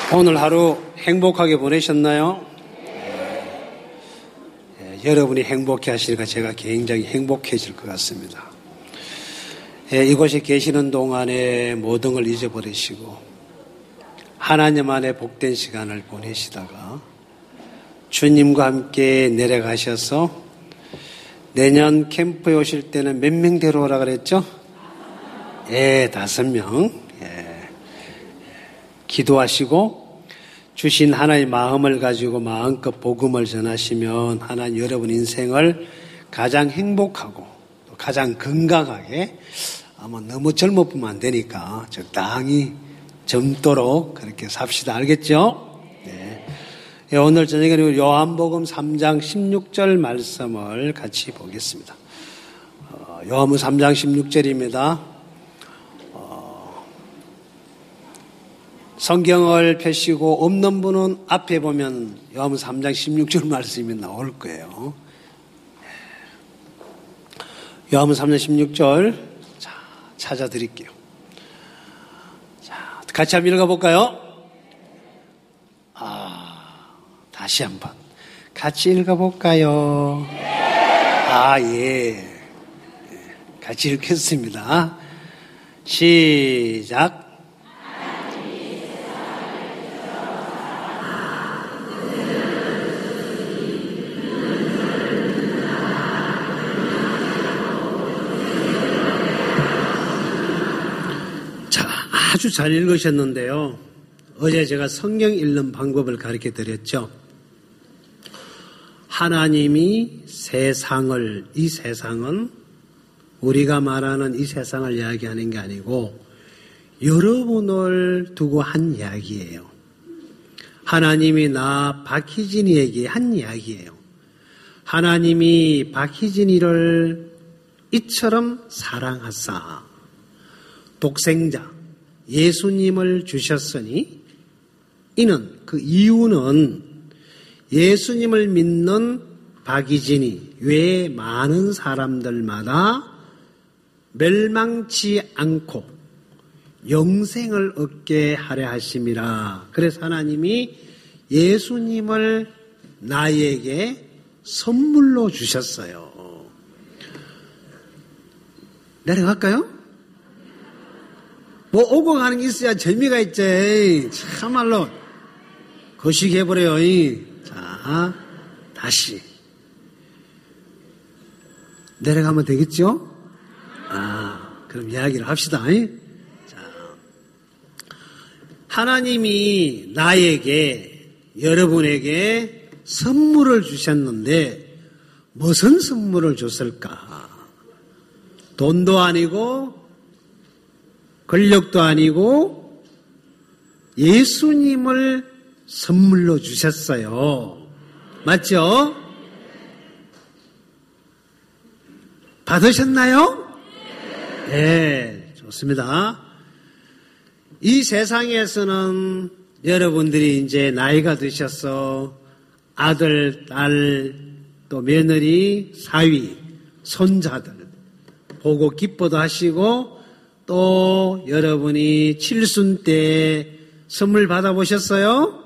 오늘 하루 행복하게 보내셨나요? 여러분이 행복해 하시니까 제가 굉장히 행복해질 것 같습니다. 이곳에 계시는 동안에 모든 걸 잊어버리시고 하나님 안에 복된 시간을 보내시다가 주님과 함께 내려가셔서 내년 캠프에 오실 때는 몇 명 데려오라 그랬죠? 5명. 기도하시고 주신 하나님의 마음을 가지고 마음껏 복음을 전하시면 하나님 여러분 인생을 가장 행복하고 또 가장 건강하게 아마 너무 젊어보면 안 되니까 적당히 젊도록 그렇게 삽시다. 알겠죠? 네. 오늘 저녁에는 요한복음 3장 16절 말씀을 같이 보겠습니다. 요한복음 3장 16절입니다. 성경을 펴시고 없는 분은 앞에 보면 요한복음 3장 16절 말씀이 나올 거예요. 요한복음 3장 16절 찾아드릴게요. 자, 같이 한번 읽어볼까요? 다시 한번 같이 읽어볼까요? 예. 같이 읽겠습니다. 시작. 아주 잘 읽으셨는데요. 어제 제가 성경 읽는 방법을 가르쳐 드렸죠. 하나님이 이 세상은 우리가 말하는 이 세상을 이야기하는 게 아니고 여러분을 두고 한 이야기예요. 하나님이 나 박희진이에게 한 이야기예요. 하나님이 박희진이를 이처럼 사랑하사 독생자 예수님을 주셨으니 그 이유는 예수님을 믿는 박희진이 외 많은 사람들마다 멸망치 않고 영생을 얻게 하려 하심이라. 그래서 하나님이 예수님을 나에게 선물로 주셨어요. 내려갈까요? 뭐 오고 가는 게 있어야 재미가 있지. 참말로 거식해버려요. 자, 다시 내려가면 되겠죠? 그럼 이야기를 합시다. 자, 하나님이 나에게 여러분에게 선물을 주셨는데 무슨 선물을 줬을까? 돈도 아니고 권력도 아니고 예수님을 선물로 주셨어요. 맞죠? 받으셨나요? 네, 좋습니다. 이 세상에서는 여러분들이 이제 나이가 드셔서 아들, 딸, 또 며느리, 사위, 손자들 보고 기뻐도 하시고 또 여러분이 칠순 때 선물 받아보셨어요?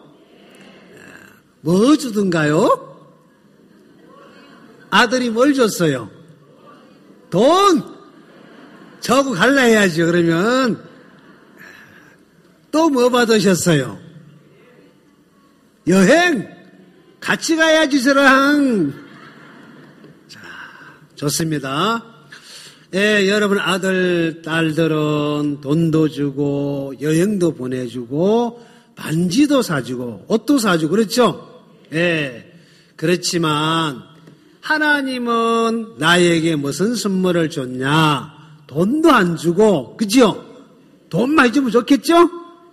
뭐 주던가요? 아들이 뭘 줬어요? 돈! 저하고 갈라 해야죠. 그러면 또 뭐 받으셨어요? 여행! 같이 가야지 저랑. 자, 좋습니다. 여러분 아들, 딸들은 돈도 주고 여행도 보내주고 반지도 사주고 옷도 사주고 그렇죠? 그렇지만 하나님은 나에게 무슨 선물을 줬냐? 돈도 안 주고, 그죠? 돈 많이 주면 좋겠죠?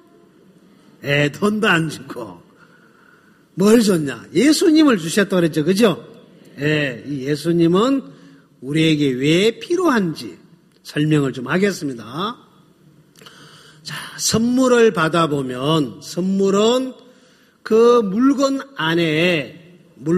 돈도 안 주고 뭘 줬냐? 예수님을 주셨다고 그랬죠, 그죠? 이 예수님은 우리에게 왜 필요한지 설명을 좀 하겠습니다. 자, 선물을 받아보면 선물은 그 물건 안에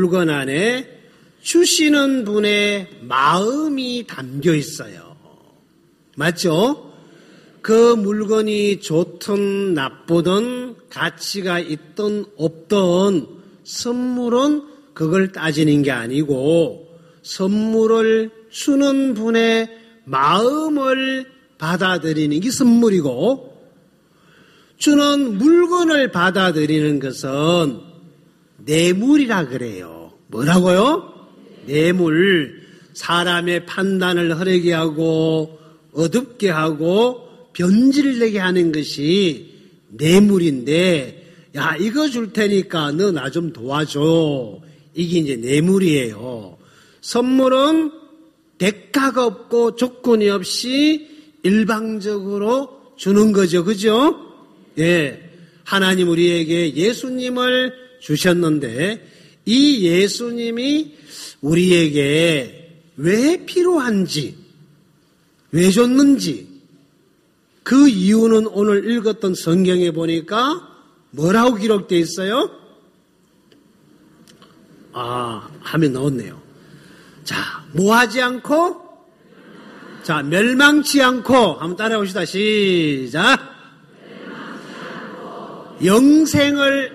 주시는 분의 마음이 담겨 있어요. 맞죠? 그 물건이 좋든 나쁘든 가치가 있든 없든 선물은 그걸 따지는 게 아니고 선물을 주는 분의 마음을 받아들이는 게 선물이고 주는 물건을 받아들이는 것은 뇌물이라 그래요. 뭐라고요? 뇌물. 사람의 판단을 흐리게 하고 어둡게 하고 변질되게 하는 것이 뇌물인데, 야, 이거 줄 테니까 너 나 좀 도와줘. 이게 이제 뇌물이에요. 선물은 대가가 없고 조건이 없이 일방적으로 주는 거죠. 그죠? 예. 하나님 우리에게 예수님을 주셨는데, 이 예수님이 우리에게 왜 필요한지, 왜 줬는지, 그 이유는 오늘 읽었던 성경에 보니까 뭐라고 기록되어 있어요? 화면 나왔네요. 자, 뭐 하지 않고? 자, 멸망치 않고. 한번 따라해 봅시다. 시작. 영생을,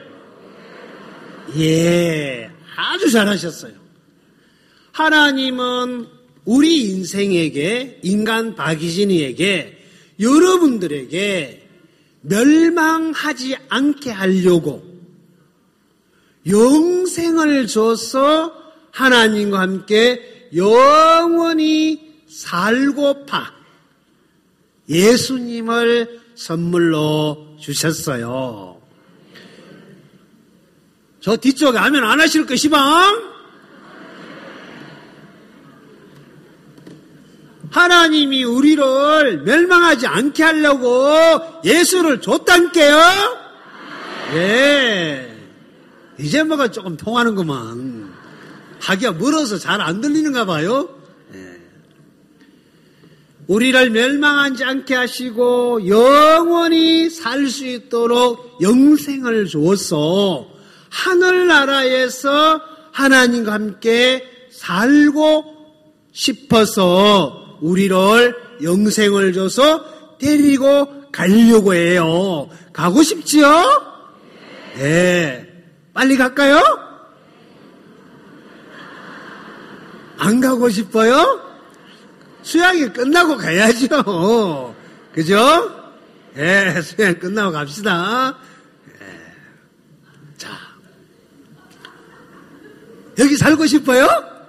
예, 아주 잘하셨어요. 하나님은 우리 인생에게, 인간 박이진이에게, 여러분들에게 멸망하지 않게 하려고 영생을 줘서 하나님과 함께 영원히 살고파 예수님을 선물로 주셨어요. 저 뒤쪽에 아멘 안 하실 것이방? 하나님이 우리를 멸망하지 않게 하려고 예수를 줬단께요? 예. 이제 뭐가 조금 통하는구만. 하기가 멀어서 잘 안 들리는가 봐요. 예. 우리를 멸망하지 않게 하시고 영원히 살 수 있도록 영생을 주어서 하늘나라에서 하나님과 함께 살고 싶어서 우리를 영생을 줘서 데리고 가려고 해요. 가고 싶지요? 네. 빨리 갈까요? 안 가고 싶어요? 수양이 끝나고 가야죠. 그죠? 예, 수양 끝나고 갑시다. 예. 자, 여기 살고 싶어요?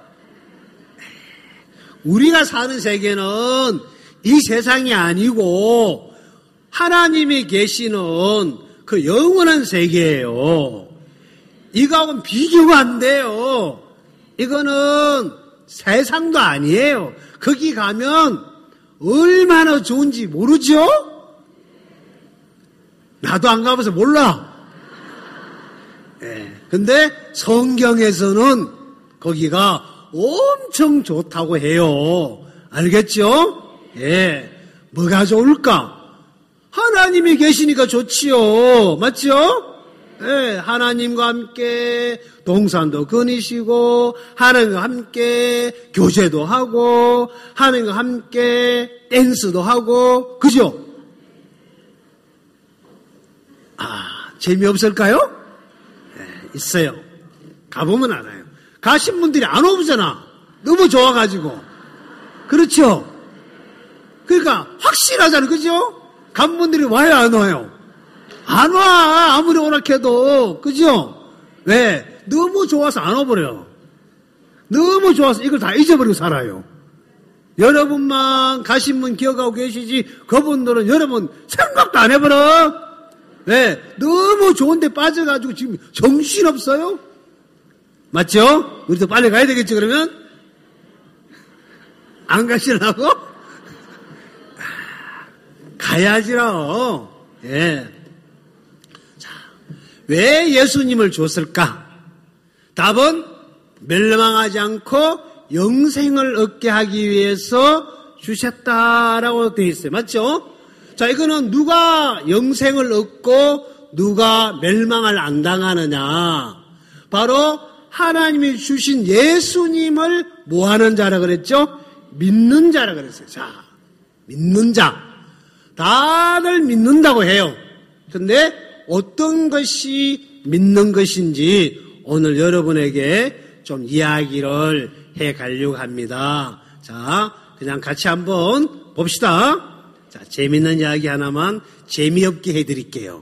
우리가 사는 세계는 이 세상이 아니고 하나님이 계시는 그 영원한 세계예요. 이거하고는 비교가 안 돼요. 이거는 세상도 아니에요. 거기 가면 얼마나 좋은지 모르죠? 나도 안 가봐서 몰라. 예. 근데 성경에서는 거기가 엄청 좋다고 해요. 알겠죠? 예. 뭐가 좋을까? 하나님이 계시니까 좋지요. 맞죠? 예. 하나님과 함께 동산도 거니시고, 하나님과 함께 교제도 하고, 하나님과 함께 댄스도 하고, 그죠? 재미없을까요? 예, 있어요. 가보면 알아요. 가신 분들이 안 오잖아. 너무 좋아가지고. 그렇죠? 그러니까 확실하잖아. 그죠? 간 분들이 와요, 안 와요? 안 와. 아무리 오락해도. 그죠? 왜? 너무 좋아서 안 와버려요. 너무 좋아서 이걸 다 잊어버리고 살아요. 여러분만 가신 분 기억하고 계시지 그분들은 여러분 생각도 안 해버려. 왜? 너무 좋은데 빠져가지고 지금 정신없어요? 맞죠? 우리도 빨리 가야 되겠죠, 그러면? 안 가시려고? 가야지요. 예. 자, 왜 예수님을 줬을까? 답은 멸망하지 않고 영생을 얻게 하기 위해서 주셨다라고 되어 있어요. 맞죠? 자, 이거는 누가 영생을 얻고 누가 멸망을 안 당하느냐? 바로 하나님이 주신 예수님을 뭐 하는 자라 그랬죠? 믿는 자라 그랬어요. 자, 믿는 자. 다들 믿는다고 해요. 그런데 어떤 것이 믿는 것인지 오늘 여러분에게 좀 이야기를 해 가려고 합니다. 자, 그냥 같이 한번 봅시다. 자, 재밌는 이야기 하나만 재미없게 해드릴게요.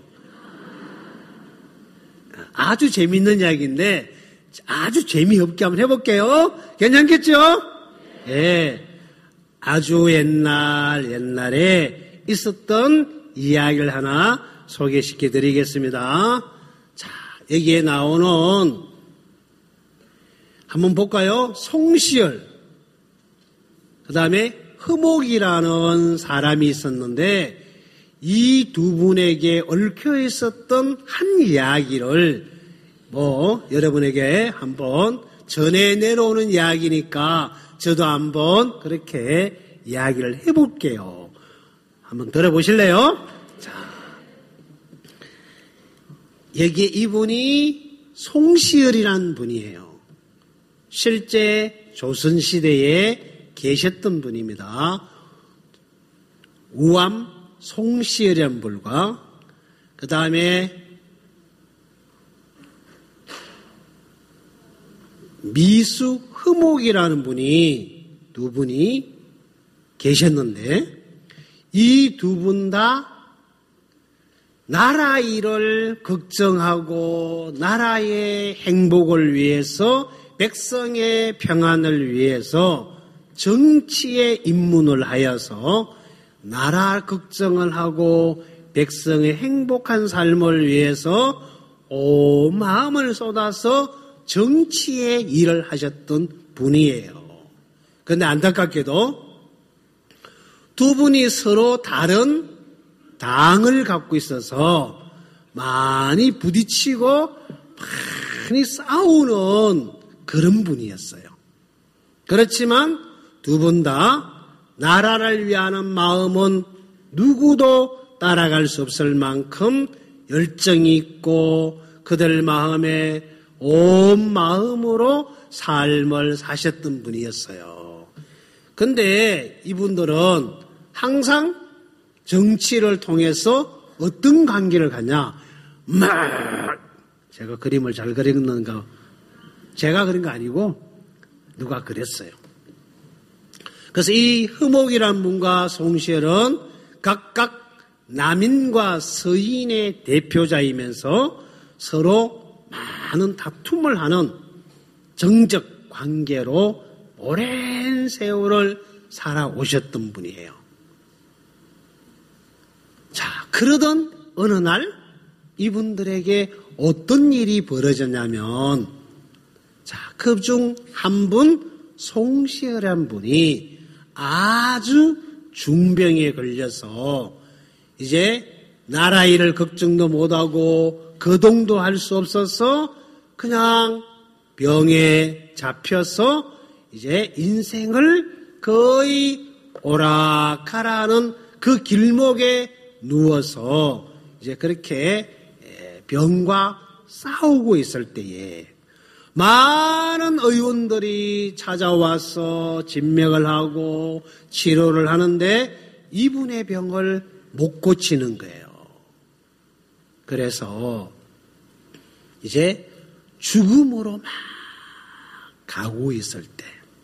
아주 재밌는 이야기인데 아주 재미없게 한번 해볼게요. 괜찮겠죠? 예. 아주 옛날에 있었던 이야기를 하나 소개시켜 드리겠습니다. 자, 여기에 나오는 한번 볼까요? 송시열, 그 다음에 흐목이라는 사람이 있었는데 이 두 분에게 얽혀 있었던 한 이야기를 여러분에게 한번 전해 내려오는 이야기니까 저도 한번 그렇게 이야기를 해볼게요. 한번 들어보실래요? 자, 여기에 이분이 송시열이라는 분이에요. 실제 조선시대에 계셨던 분입니다. 우암 송시열이라는 분과 그 다음에 미수 흐목이라는 두 분이 계셨는데 이 두 분 다 나라 일을 걱정하고 나라의 행복을 위해서 백성의 평안을 위해서 정치에 입문을 하여서 나라 걱정을 하고 백성의 행복한 삶을 위해서 온 마음을 쏟아서 정치에 일을 하셨던 분이에요. 그런데 안타깝게도 두 분이 서로 다른 당을 갖고 있어서 많이 부딪히고 많이 싸우는 그런 분이었어요. 그렇지만 두 분 다 나라를 위하는 마음은 누구도 따라갈 수 없을 만큼 열정이 있고 그들 마음에 온 마음으로 삶을 사셨던 분이었어요. 근데 이분들은 항상 정치를 통해서 어떤 관계를 갖냐? 제가 그림을 잘 그리는가? 제가 그린 거 아니고 누가 그렸어요. 그래서 이 흐목이라는 분과 송시열은 각각 남인과 서인의 대표자이면서 서로 많은 다툼을 하는 정적 관계로 오랜 세월을 살아오셨던 분이에요. 자, 그러던 어느 날 이분들에게 어떤 일이 벌어졌냐면, 자, 그 중 한 분, 송시열이라는 분이 아주 중병에 걸려서 이제 나라 일을 걱정도 못하고 거동도 할 수 없어서 그냥 병에 잡혀서 이제 인생을 거의 오락가라는 그 길목에 누워서 이제 그렇게 병과 싸우고 있을 때에 많은 의원들이 찾아와서 진맥을 하고 치료를 하는데 이분의 병을 못 고치는 거예요. 그래서 이제 죽음으로 막 가고 있을 때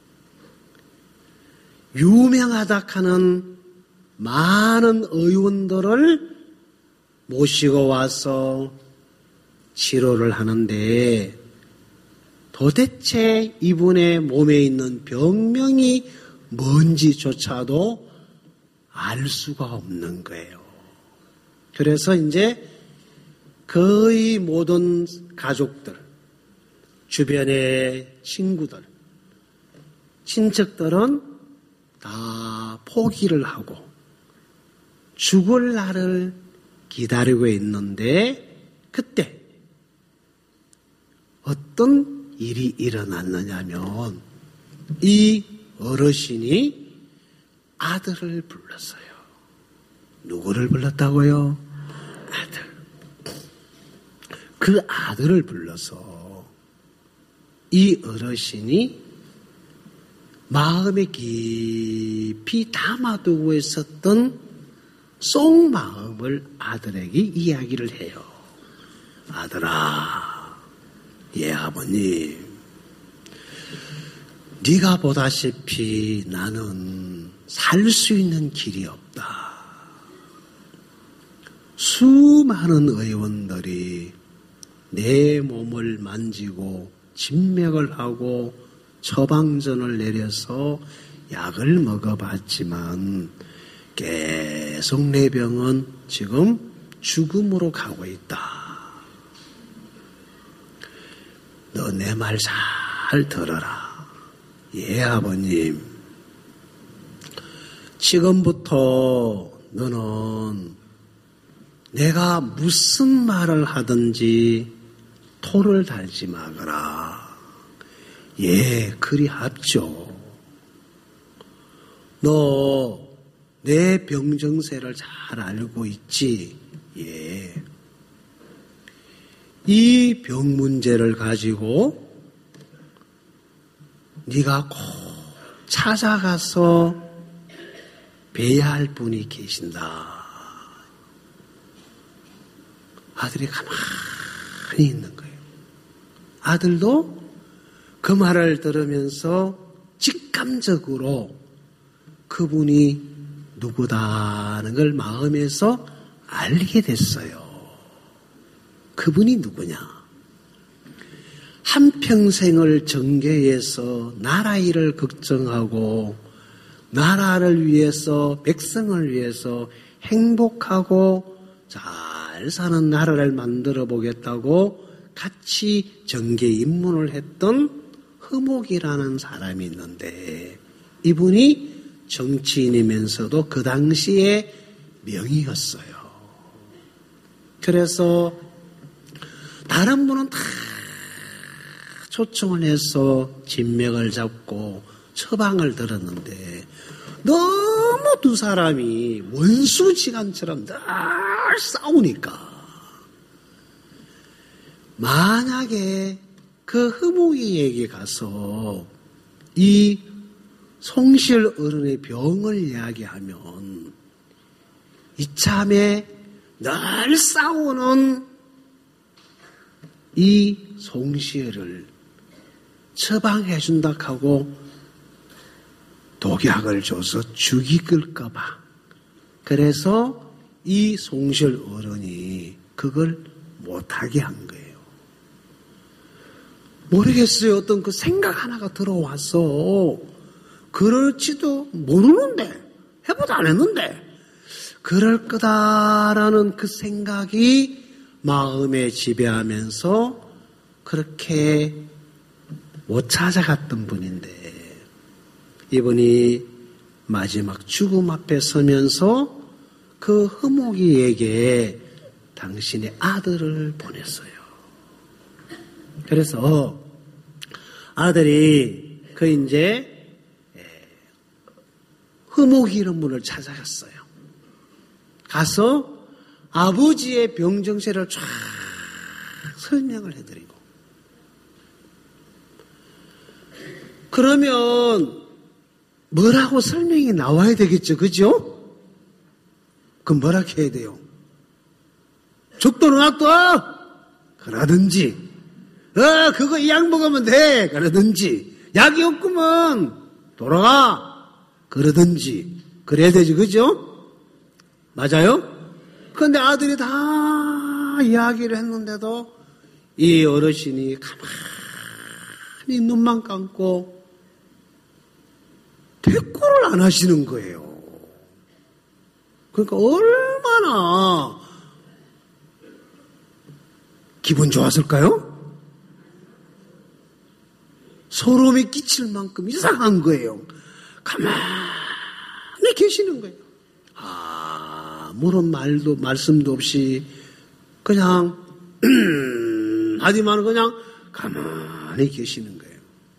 유명하다 하는 많은 의원들을 모시고 와서 치료를 하는데 도대체 이분의 몸에 있는 병명이 뭔지조차도 알 수가 없는 거예요. 그래서 이제 거의 모든 가족들, 주변의 친구들, 친척들은 다 포기를 하고 죽을 날을 기다리고 있는데 그때 어떤 일이 일어났느냐면 이 어르신이 아들을 불렀어요. 누구를 불렀다고요? 아들. 그 아들을 불러서 이 어르신이 마음에 깊이 담아두고 있었던 속마음을 아들에게 이야기를 해요. 아들아, 예 아버님, 네가 보다시피 나는 살 수 있는 길이 없다. 수많은 의원들이 내 몸을 만지고 진맥을 하고 처방전을 내려서 약을 먹어봤지만 계속 내 병은 지금 죽음으로 가고 있다. 너 내 말 잘 들어라. 예 아버님, 지금부터 너는 내가 무슨 말을 하든지 토를 달지 마거라. 예, 그리합죠. 너 내 병정세를 잘 알고 있지? 예. 이 병 문제를 가지고 네가 꼭 찾아가서 뵈야 할 분이 계신다. 아들이 가만히 있는 거예요. 아들도 그 말을 들으면서 직감적으로 그분이 누구다는 걸 마음에서 알게 됐어요. 그분이 누구냐? 한평생을 정계에서 나라 일을 걱정하고 나라를 위해서 백성을 위해서 행복하고 잘 사는 나라를 만들어 보겠다고 같이 정계 입문을 했던 허목이라는 사람이 있는데 이분이 정치인이면서도 그 당시에 명의였어요. 그래서 다른 분은 다 초청을 해서 진맥을 잡고 처방을 들었는데 너무 두 사람이 원수지간처럼 늘 싸우니까 만약에 그 허목이에게 가서 이 송실 어른의 병을 이야기하면 이참에 늘 싸우는 이 송시를 처방해 준다 하고 독약을 줘서 죽이끌까 봐. 그래서 이 송실 어른이 그걸 못하게 한 거예요. 모르겠어요. 어떤 그 생각 하나가 들어와서 그럴지도 모르는데 해보도 안 했는데 그럴 거다라는 그 생각이 마음에 지배하면서 그렇게 못 찾아갔던 분인데 이분이 마지막 죽음 앞에 서면서 그 허목이에게 당신의 아들을 보냈어요. 그래서 아들이 그 이제 허목이 이런 분을 찾아갔어요. 가서 아버지의 병정세를 쫙 설명을 해드리고 그러면 뭐라고 설명이 나와야 되겠죠. 그죠? 그럼 뭐라고 해야 돼요? 죽도 놨다 그러든지 그거 이 약 먹으면 돼 그러든지 약이 없구먼 돌아가 그러든지 그래야 되지. 그죠? 맞아요? 그런데 아들이 다 이야기를 했는데도 이 어르신이 가만히 눈만 감고 대꾸를 안 하시는 거예요. 그러니까 얼마나 기분 좋았을까요? 소름이 끼칠 만큼 이상한 거예요. 가만히 계시는 거예요. 아무런 말씀도 없이 그냥 하지만 그냥 가만히 계시는 거예요.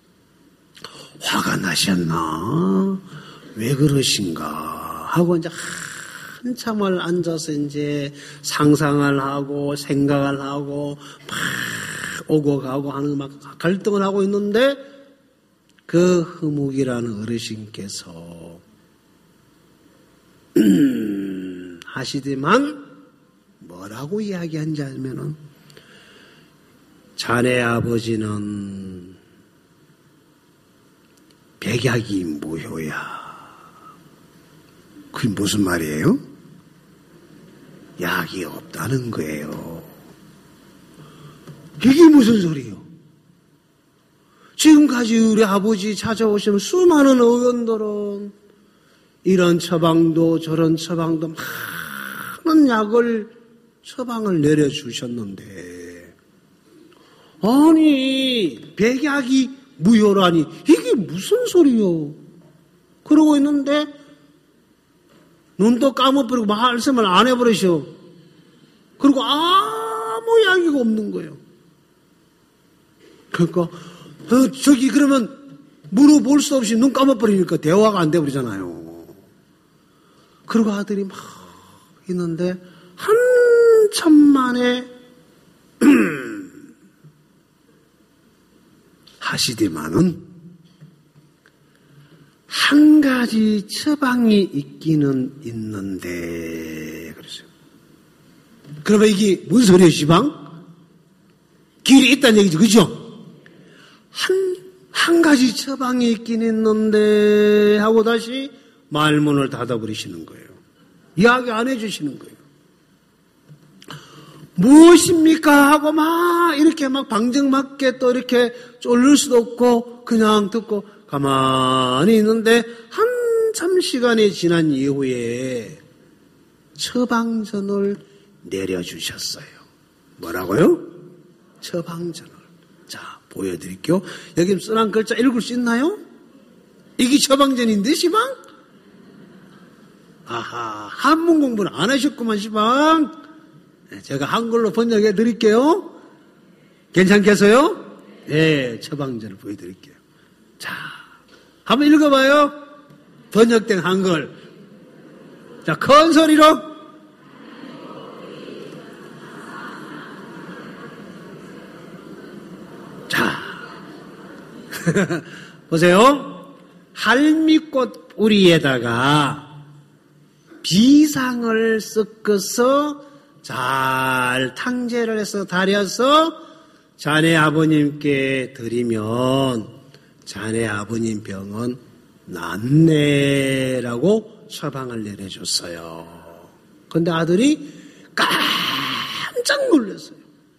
화가 나셨나? 왜 그러신가? 하고 이제 한참을 앉아서 이제 상상을 하고 생각을 하고 막 오고 가고 하는 막 갈등을 하고 있는데 그 허묵이라는 어르신께서 하시더만 뭐라고 이야기한지 하면은 자네 아버지는 백약이 무효야. 그게 무슨 말이에요? 약이 없다는 거예요. 이게 무슨 소리예요? 지금까지 우리 아버지 찾아오시는 수많은 의원들은 이런 처방도 저런 처방도 많은 약을 처방을 내려주셨는데 아니 백약이 무효라니 이게 무슨 소리요? 그러고 있는데 눈도 감아버리고 말씀을 안 해버리셔. 그리고 아무 약이 없는 거예요. 그러니까 저기 그러면 물어볼 수 없이 눈 감아버리니까 대화가 안 돼버리잖아요. 그리고 아들이 막 있는데 한참 만에 하시더만은 한 가지 처방이 있기는 있는데 그러죠. 그러면 이게 무슨 소리예요, 시방? 길이 있다는 얘기죠, 그죠? 한 가지 처방이 있긴 있는데 하고 다시 말문을 닫아버리시는 거예요. 이야기 안 해주시는 거예요. 무엇입니까? 하고 막 이렇게 막 방정맞게 또 이렇게 쫄릴 수도 없고 그냥 듣고 가만히 있는데 한참 시간이 지난 이후에 처방전을 내려주셨어요. 뭐라고요? 처방전을. 자, 보여드릴게요. 여기 써난 글자 읽을 수 있나요? 이게 처방전인데, 시방? 아하, 한문 공부는 안 하셨구만, 시방. 제가 한글로 번역해 드릴게요. 괜찮겠어요? 네, 처방전을 보여드릴게요. 자, 한번 읽어봐요. 번역된 한글. 자, 큰 소리로. 자, 보세요. 할미꽃 뿌리에다가 비상을 섞어서 잘 탕제를 해서 달여서 자네 아버님께 드리면 자네 아버님 병은 낫네라고 처방을 내려줬어요. 그런데 아들이 깜짝 놀랐어요.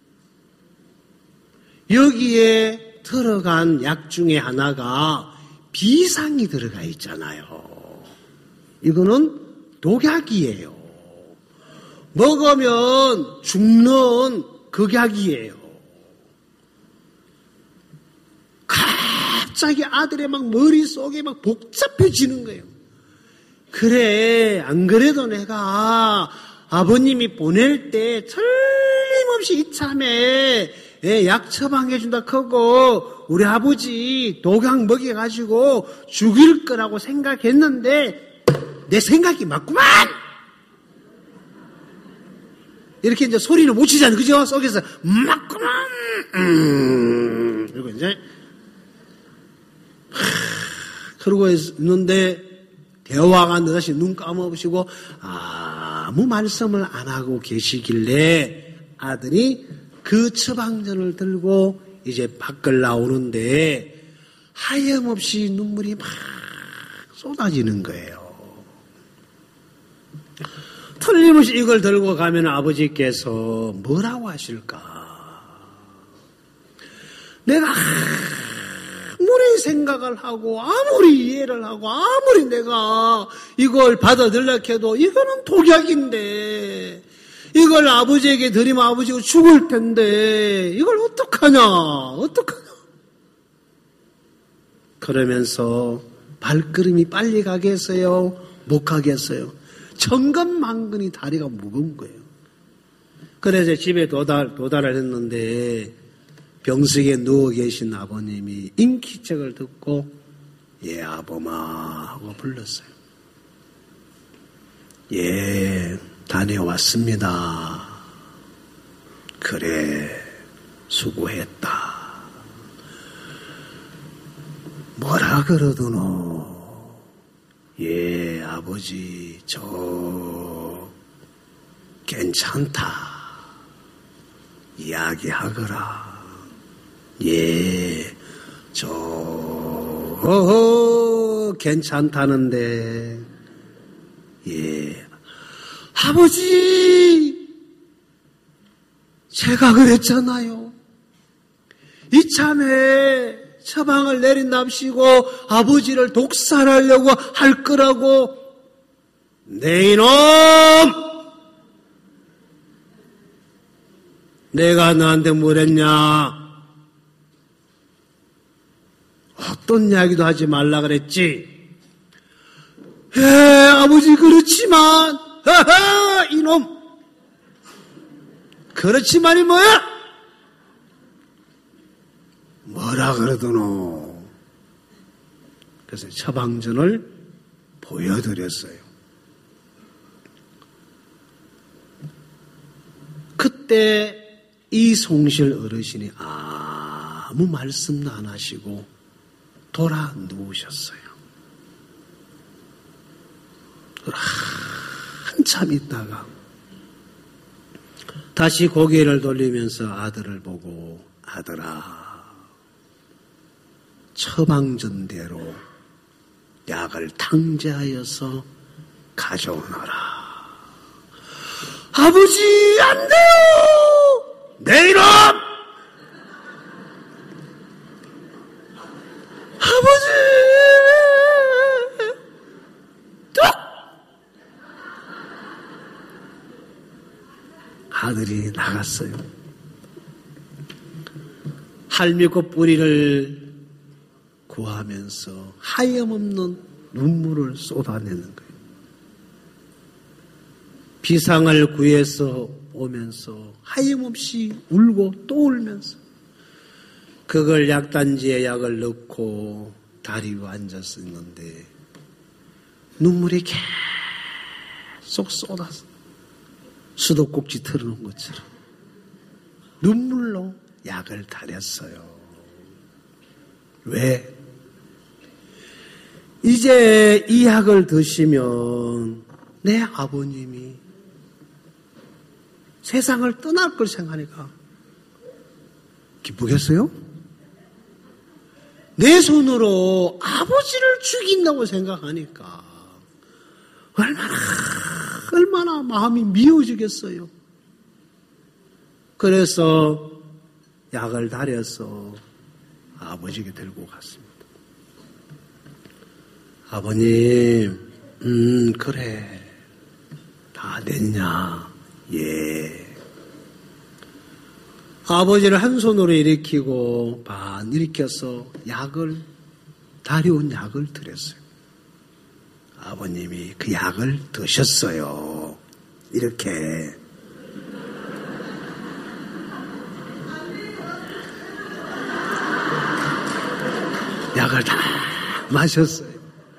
여기에 들어간 약 중에 하나가 비상이 들어가 있잖아요. 이거는 독약이에요. 먹으면 죽는 극약이에요. 갑자기 아들의 막 머릿속에 막 복잡해지는 거예요. 그래, 안 그래도 내가 아버님이 보낼 때 틀림없이 이참에 약 처방해준다 하고 우리 아버지 독약 먹여가지고 죽일 거라고 생각했는데 내 생각이 맞구만! 이렇게 이제 소리를 못 치잖아요. 그죠? 속에서 맞구만! 그리고 이제 그러고 있는데 대화가 다시 눈 감아보시고 아무 말씀을 안 하고 계시길래 아들이 그 처방전을 들고 이제 밖을 나오는데 하염없이 눈물이 막 쏟아지는 거예요. 틀림없이 이걸 들고 가면 아버지께서 뭐라고 하실까? 내가 아무리 생각을 하고 아무리 이해를 하고 아무리 내가 이걸 받아들려고 해도 이거는 독약인데 이걸 아버지에게 드리면 아버지가 죽을 텐데 이걸 어떡하냐? 그러면서 발걸음이 빨리 가겠어요? 못 가겠어요? 천근만근이 다리가 무거운 거예요. 그래서 집에 도달을 했는데 병석에 누워 계신 아버님이 인기척을 듣고 예 아범아 하고 불렀어요. 예 다녀왔습니다. 그래 수고했다. 뭐라 그러더노? 예 아버지 저 괜찮다. 이야기하거라. 예, 괜찮다는데, 예, 아버지, 제가 그랬잖아요. 이참에 처방을 내린답시고 아버지를 독살하려고 할 거라고. 네 이놈! 내가 너한테 뭐랬냐? 어떤 이야기도 하지 말라 그랬지? 예, 아버지 그렇지만, 하하, 이놈! 그렇지만이 뭐야? 뭐라 그러더노? 그래서 처방전을 보여드렸어요. 그때 이 송실 어르신이 아무 말씀도 안 하시고 돌아 누우셨어요. 한참 있다가 다시 고개를 돌리면서 아들을 보고, 아들아, 처방전대로 약을 탕제하여서 가져오너라. 아버지, 안 돼요! 내 이놈! 아버지! 뚝! 아들이 나갔어요. 할미꽃 뿌리를 구하면서 하염없는 눈물을 쏟아내는 거예요. 비상을 구해서 오면서 하염없이 울고 또 울면서 그걸 약단지에 약을 넣고 다리 위에 앉았었는데 눈물이 계속 쏟아서 수도꼭지 틀어놓은 것처럼 눈물로 약을 다렸어요. 왜? 이제 이 약을 드시면 내 아버님이 세상을 떠날 걸 생각하니까 기쁘겠어요? 내 손으로 아버지를 죽인다고 생각하니까 얼마나 마음이 미워지겠어요. 그래서 약을 다려서 아버지에게 들고 갔습니다. 아버님, 그래. 다 됐냐? 예. 아버지를 한 손으로 일으키고 반 일으켜서 약을, 다려온 약을 드렸어요. 아버님이 그 약을 드셨어요. 이렇게. 약을 다 마셨어요.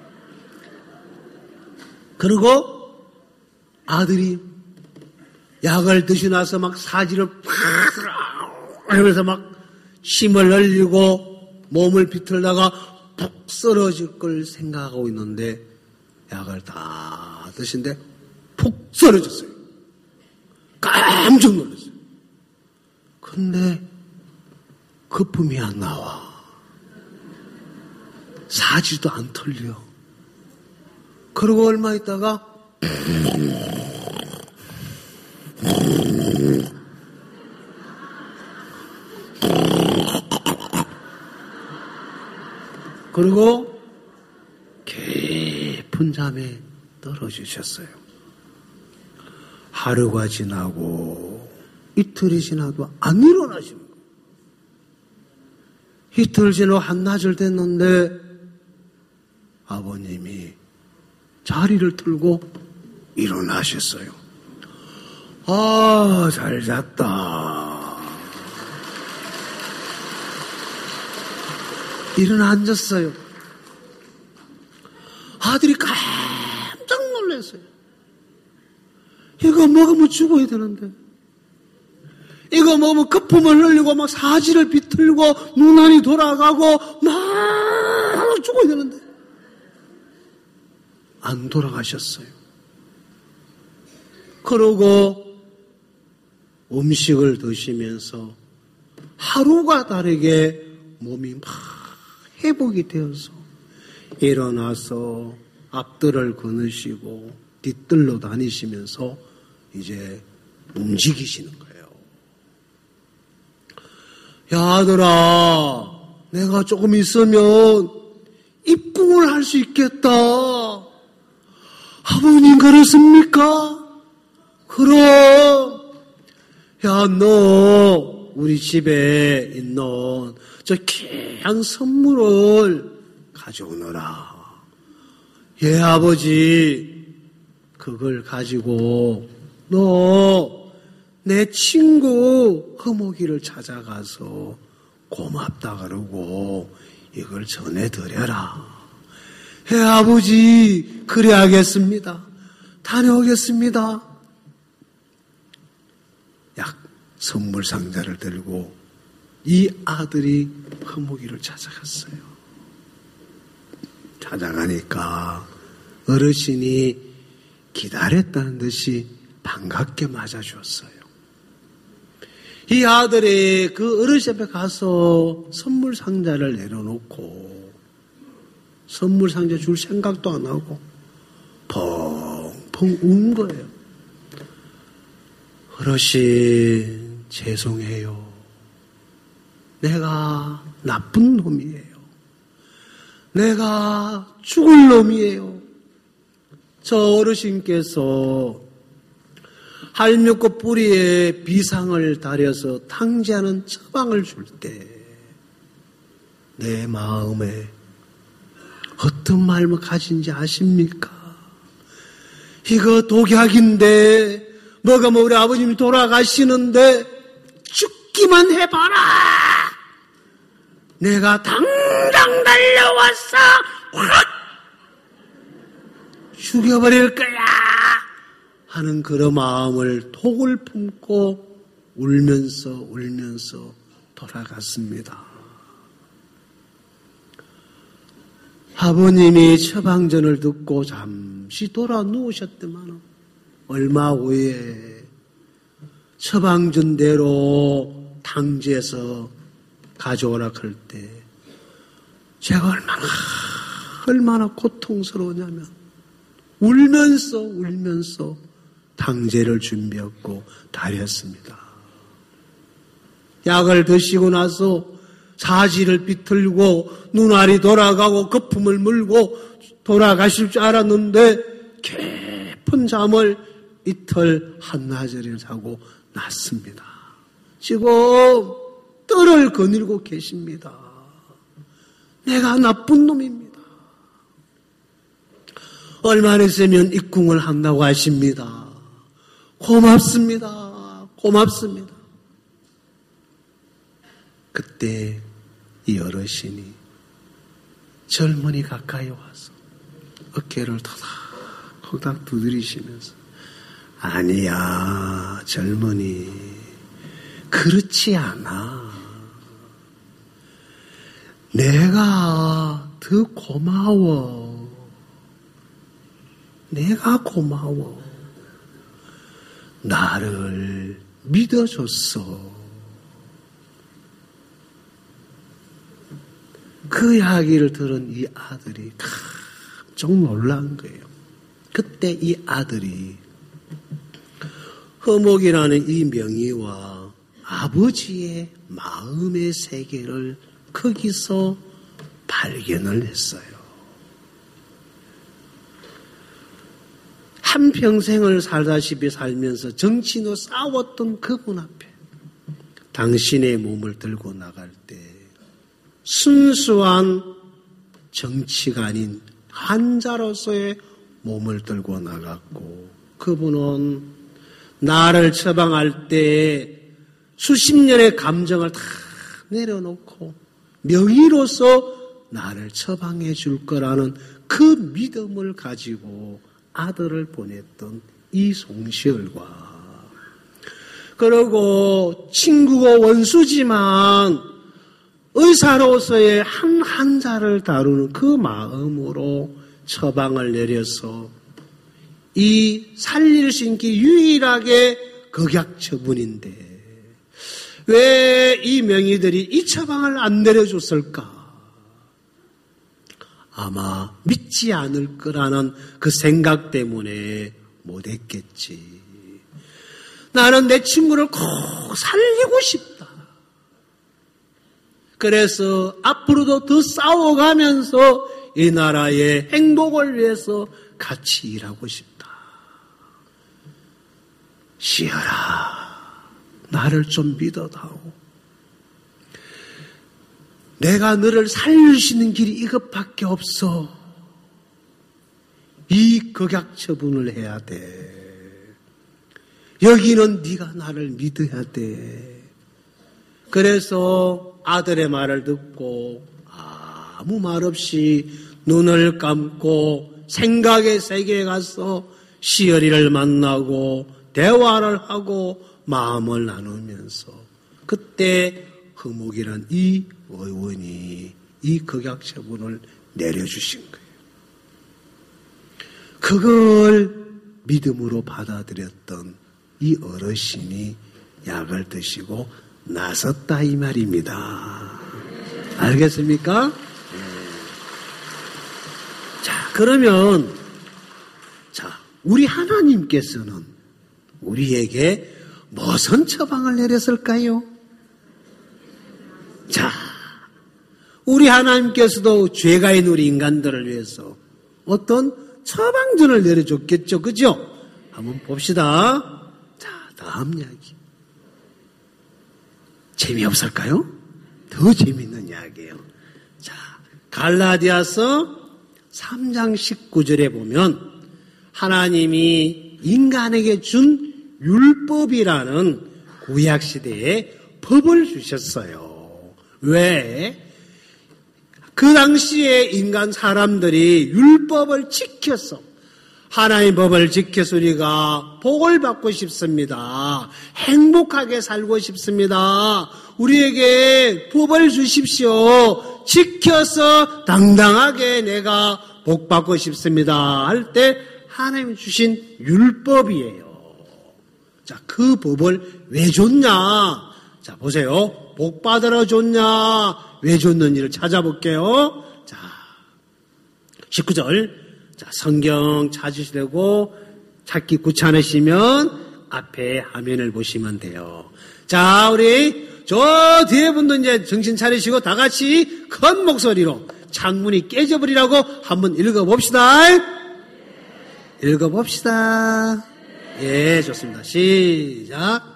그리고 아들이 약을 드시고 나서 막 사지를 팍 하면서 막 침을 흘리고 몸을 비틀다가 푹 쓰러질 걸 생각하고 있는데 약을 다 드신데 푹 쓰러졌어요. 깜짝 놀랐어요. 근데 거품이 안 나와. 사지도 안 털려. 그러고 얼마 있다가 그리고 깊은 잠에 떨어지셨어요. 하루가 지나고 이틀이 지나도 안 일어나시는 거예요. 이틀 지나고 한나절 됐는데 아버님이 자리를 틀고 일어나셨어요. 아, 잘 잤다. 일어나 앉았어요. 아들이 깜짝 놀랐어요. 이거 먹으면 죽어야 되는데, 이거 먹으면 거품을 흘리고 막 사지를 비틀고 눈안이 돌아가고 막 죽어야 되는데 안 돌아가셨어요. 그러고 음식을 드시면서 하루가 다르게 몸이 막 회복이 되어서 일어나서 앞뜰을 거느시고 뒤뜰로 다니시면서 이제 움직이시는 거예요. 야, 아들아, 내가 조금 있으면 입궁을 할 수 있겠다. 아버님 그렇습니까? 그럼. 야, 너 우리 집에 있는 저 귀한 선물을 가져오너라. 예, 아버지, 그걸 가지고 너 내 친구 허목이를 찾아가서 고맙다 그러고 이걸 전해드려라. 예, 아버지, 그래야겠습니다. 다녀오겠습니다. 선물 상자를 들고 이 아들이 허목이를 찾아갔어요. 찾아가니까 어르신이 기다렸다는 듯이 반갑게 맞아주었어요. 이 아들이 그 어르신 앞에 가서 선물 상자를 내려놓고 선물 상자 줄 생각도 안 하고 펑펑 운 거예요. 어르신, 죄송해요. 내가 나쁜 놈이에요. 내가 죽을 놈이에요. 저 어르신께서 할미꽃 뿌리에 비상을 다려서 탕제하는 처방을 줄 때 내 마음에 어떤 마음을 가진지 아십니까? 이거 독약인데 뭐가 우리 아버님이 돌아가시는데 죽기만 해봐라. 내가 당장 달려와서 확 죽여버릴 거야 하는 그런 마음을 독을 품고 울면서 돌아갔습니다. 아버님이 처방전을 듣고 잠시 돌아 누우셨더만 얼마 후에 처방전대로 탕제해서 가져오라 할 때 제가 얼마나 고통스러우냐면 울면서 탕제를 준비했고 다렸습니다. 약을 드시고 나서 사지를 비틀고 눈알이 돌아가고 거품을 물고 돌아가실 줄 알았는데 깊은 잠을 이틀 한나절을 자고 났습니다. 지금 뜰을 거닐고 계십니다. 내가 나쁜 놈입니다. 얼마나 있으면 입궁을 한다고 하십니다. 고맙습니다. 그때 이 어르신이 젊은이 가까이 와서 어깨를 토닥토닥 두드리시면서 아니야, 젊은이, 그렇지 않아. 내가 더 고마워. 나를 믿어줬어. 그 이야기를 들은 이 아들이 깜짝 놀란 거예요. 그때 이 아들이 허목이라는 이 명의와 아버지의 마음의 세계를 거기서 발견을 했어요. 한평생을 살다시피 살면서 정치인으로 싸웠던 그분 앞에 당신의 몸을 들고 나갈 때 순수한 정치가 아닌 환자로서의 몸을 들고 나갔고 그분은 나를 처방할 때 수십 년의 감정을 다 내려놓고 명의로서 나를 처방해 줄 거라는 그 믿음을 가지고 아들을 보냈던 이 송시열과 그리고 친구고 원수지만 의사로서의 한 환자를 다루는 그 마음으로 처방을 내려서 이 살릴 수 있는 유일하게 극약 처분인데 왜 이 명의들이 이 처방을 안 내려줬을까? 아마 믿지 않을 거라는 그 생각 때문에 못했겠지. 나는 내 친구를 꼭 살리고 싶다. 그래서 앞으로도 더 싸워가면서 이 나라의 행복을 위해서 같이 일하고 싶다. 시어라, 나를 좀 믿어다오. 내가 너를 살릴 수 있는 길이 이것밖에 없어. 이 극약 처분을 해야 돼. 여기는 네가 나를 믿어야 돼. 그래서 아들의 말을 듣고 아무 말 없이 눈을 감고 생각의 세계에 가서 시어리를 만나고 대화를 하고 마음을 나누면서 그때 허목이란 이 의원이 이 극약 처분을 내려주신 거예요. 그걸 믿음으로 받아들였던 이 어르신이 약을 드시고 나섰다 이 말입니다. 알겠습니까? 자, 그러면 우리 하나님께서는 우리에게 무슨 처방을 내렸을까요? 자, 우리 하나님께서도 죄가 있는 우리 인간들을 위해서 어떤 처방전을 내려줬겠죠. 그죠? 한번 봅시다. 자, 다음 이야기. 재미없을까요? 더 재미있는 이야기예요. 자, 갈라디아서 3장 19절에 보면 하나님이 인간에게 준 율법이라는 구약시대에 법을 주셨어요. 왜? 그 당시에 인간 사람들이 율법을 지켜서 하나님의 법을 지켜서 우리가 복을 받고 싶습니다. 행복하게 살고 싶습니다. 우리에게 법을 주십시오. 지켜서 당당하게 내가 복 받고 싶습니다. 할 때 하나님이 주신 율법이에요. 자, 그 법을 왜 줬냐? 자, 보세요. 복 받으러 줬냐? 왜 줬는지를 찾아볼게요. 자, 19절. 자, 성경 찾으시려고 찾기 귀찮으시면 앞에 화면을 보시면 돼요. 자, 우리 저 뒤에 분도 이제 정신 차리시고 다 같이 큰 목소리로 창문이 깨져버리라고 한번 읽어봅시다. 읽어봅시다. 예, 좋습니다. 시작.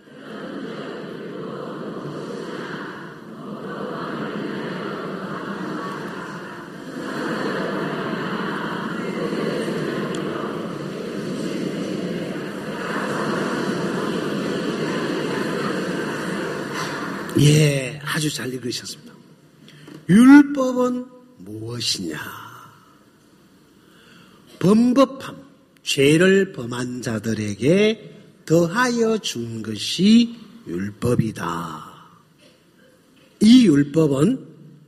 예, 아주 잘 읽으셨습니다. 율법은 무엇이냐? 범법함, 죄를 범한 자들에게 더하여 준 것이 율법이다. 이 율법은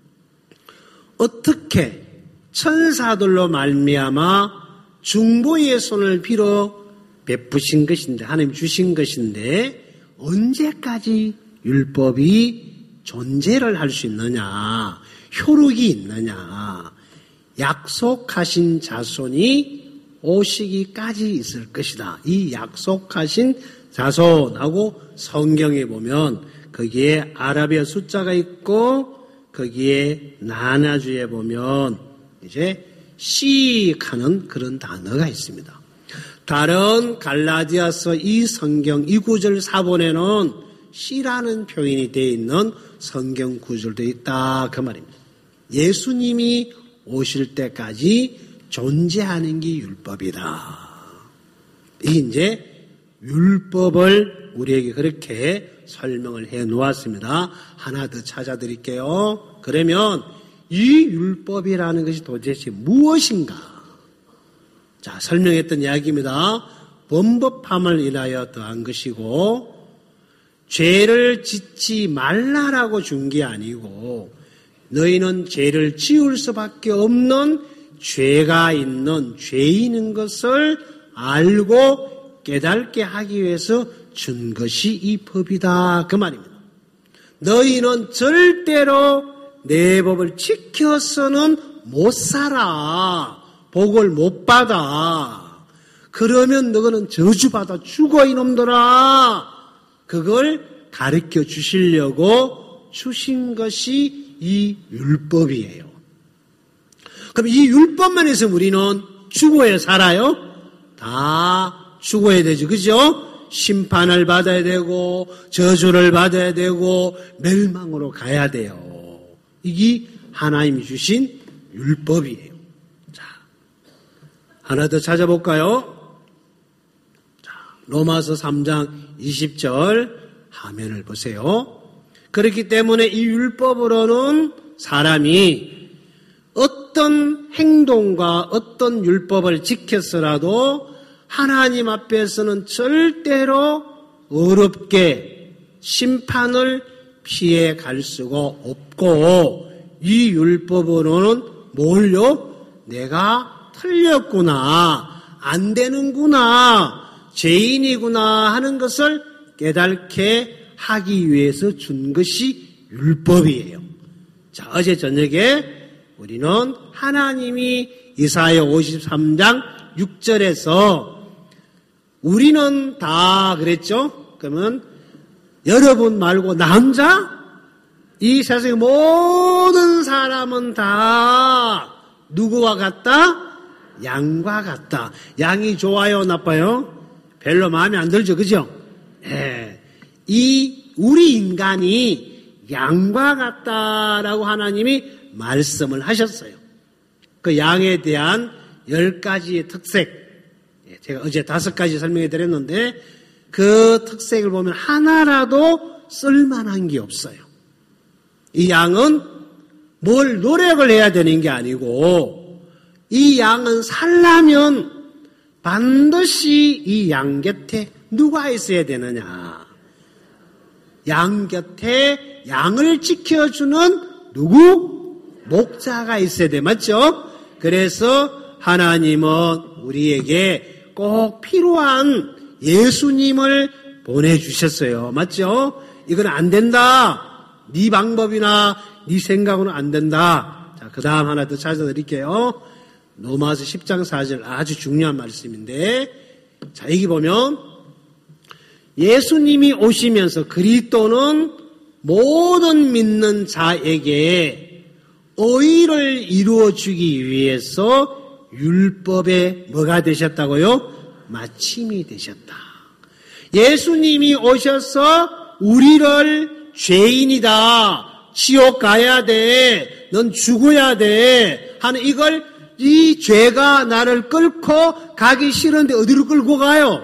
어떻게 천사들로 말미암아 중보의 손을 빌어 베푸신 것인데, 하나님 주신 것인데 언제까지 율법이 존재를 할 수 있느냐, 효력이 있느냐, 약속하신 자손이 오시기까지 있을 것이다. 이 약속하신 자손하고 성경에 보면 거기에 아라비아 숫자가 있고 거기에 나나주에 보면 이제 씨하는 그런 단어가 있습니다. 다른 갈라디아서 이 성경 이 구절 사본에는 씨라는 표현이 되어 있는 성경 구절도 있다 그 말입니다. 예수님이 오실 때까지 존재하는 게 율법이다. 이 이제 율법을 우리에게 그렇게 설명을 해 놓았습니다. 하나 더 찾아드릴게요. 그러면 이 율법이라는 것이 도대체 무엇인가? 자, 설명했던 이야기입니다. 범법함을 인하여 더한 것이고 죄를 짓지 말라라고 준 게 아니고 너희는 죄를 지을 수밖에 없는 죄가 있는 죄인인 것을 알고 깨닫게 하기 위해서 준 것이 이 법이다 그 말입니다. 너희는 절대로 내 법을 지켜서는 못 살아. 복을 못 받아. 그러면 너희는 저주받아 죽어 이놈들아. 그걸 가르쳐 주시려고 주신 것이 이 율법이에요. 그럼 이 율법만 해서 우리는 죽어야 살아요? 다 죽어야 되죠. 그죠? 심판을 받아야 되고 저주를 받아야 되고 멸망으로 가야 돼요. 이게 하나님이 주신 율법이에요. 자, 하나 더 찾아볼까요? 자, 로마서 3장 20절 화면을 보세요. 그렇기 때문에 이 율법으로는 사람이 어떤 행동과 어떤 율법을 지켰으라도 하나님 앞에서는 절대로 어렵게 심판을 피해 갈 수가 없고, 이 율법으로는 뭘요? 내가 틀렸구나, 안 되는구나, 죄인이구나 하는 것을 깨닫게 하기 위해서 준 것이 율법이에요. 자, 어제 저녁에 우리는 하나님이 이사야 53장 6절에서 우리는 다 그랬죠? 그러면 여러분 말고 나 혼자? 이 세상의 모든 사람은 다 누구와 같다? 양과 같다. 양이 좋아요, 나빠요? 별로 마음에 안 들죠, 그죠? 예. 우리 인간이 양과 같다라고 하나님이 말씀을 하셨어요. 그 양에 대한 10가지의 특색, 제가 어제 5가지 설명해 드렸는데 그 특색을 보면 하나라도 쓸만한 게 없어요. 이 양은 뭘 노력을 해야 되는 게 아니고, 이 양은 살려면 반드시 이 양 곁에 누가 있어야 되느냐? 양 곁에 양을 지켜주는 누구? 목자가 있어야 돼. 맞죠? 그래서 하나님은 우리에게 꼭 필요한 예수님을 보내주셨어요. 맞죠? 이건 안 된다. 네 방법이나 네 생각으로는 안 된다. 자, 그 다음 하나 더 찾아드릴게요. 로마서 10장 4절 아주 중요한 말씀인데, 자, 여기 보면 예수님이 오시면서 그리스도는 모든 믿는 자에게 의를 이루어주기 위해서 율법에 뭐가 되셨다고요? 마침이 되셨다. 예수님이 오셔서 우리를 죄인이다, 지옥 가야 돼, 넌 죽어야 돼 하는 이걸, 이 죄가 나를 끌고 가기 싫은데 어디로 끌고 가요?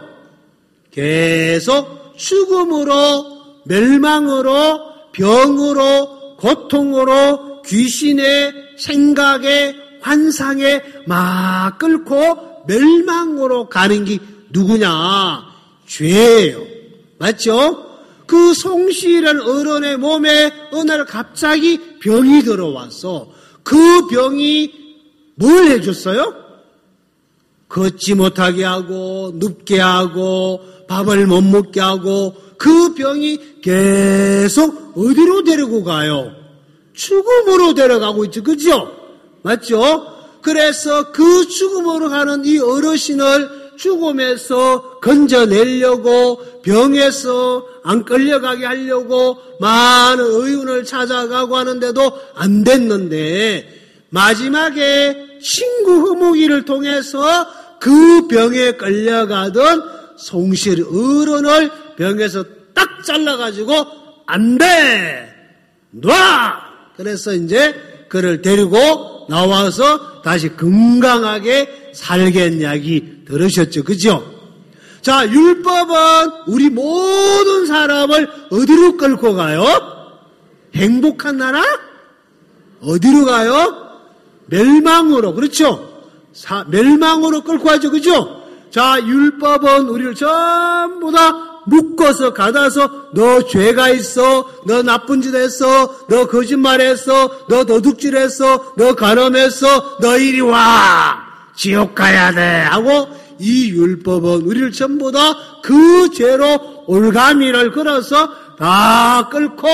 계속 죽음으로, 멸망으로, 병으로, 고통으로, 귀신의 생각에, 환상에 막 끌고 멸망으로 가는 게 누구냐? 죄예요. 맞죠? 그 송시란 어른의 몸에 어느 날 갑자기 병이 들어와서 그 병이 뭘 해줬어요? 걷지 못하게 하고, 눕게 하고, 밥을 못 먹게 하고, 그 병이 계속 어디로 데리고 가요? 죽음으로 데려가고 있죠. 그죠? 맞죠? 그래서 그 죽음으로 가는 이 어르신을 죽음에서 건져내려고, 병에서 안 끌려가게 하려고 많은 의원을 찾아가고 하는데도 안 됐는데, 마지막에 신구흐무기를 통해서 그 병에 끌려가던 송실 어른을 병에서 딱 잘라가지고 안 돼! 놔! 그래서 이제 그를 데리고 나와서 다시 건강하게 살겠냐기 들으셨죠. 그죠? 자, 율법은 우리 모든 사람을 어디로 끌고 가요? 행복한 나라? 어디로 가요? 멸망으로. 그렇죠? 멸망으로 끌고 가죠. 그죠? 자, 율법은 우리를 전부 다 묶어서 가다서 너 죄가 있어, 너 나쁜 짓 했어, 너 거짓말했어, 너 도둑질했어, 너 간음했어, 너 이리 와, 지옥 가야 돼 하고 이 율법은 우리를 전부 다 그 죄로 올가미를 걸어서 다 끌고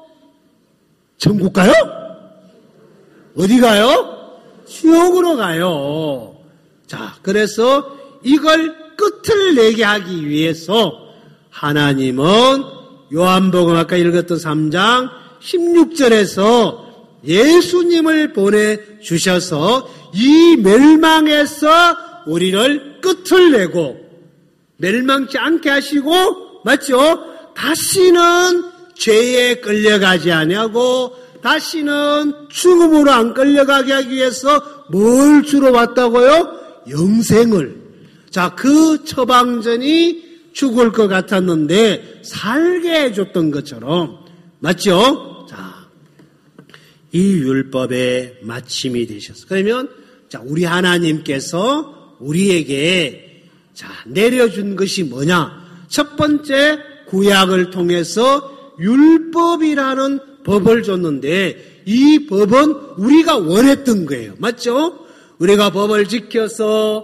천국 가요? 어디 가요? 지옥으로 가요. 자, 그래서 이걸 끝을 내게 하기 위해서 하나님은 요한복음 아까 읽었던 3장 16절에서 예수님을 보내주셔서 이 멸망에서 우리를 끝을 내고 멸망치 않게 하시고, 맞죠? 다시는 죄에 끌려가지 아니하고 다시는 죽음으로 안 끌려가게 하기 위해서 뭘 주러 왔다고요? 영생을. 자, 그 처방전이 죽을 것 같았는데 살게 해줬던 것처럼, 맞죠? 자, 이 율법의 마침이 되셨어. 그러면 자, 우리 하나님께서 우리에게 자, 내려준 것이 뭐냐? 첫 번째, 구약을 통해서 율법이라는 법을 줬는데 이 법은 우리가 원했던 거예요. 맞죠? 우리가 법을 지켜서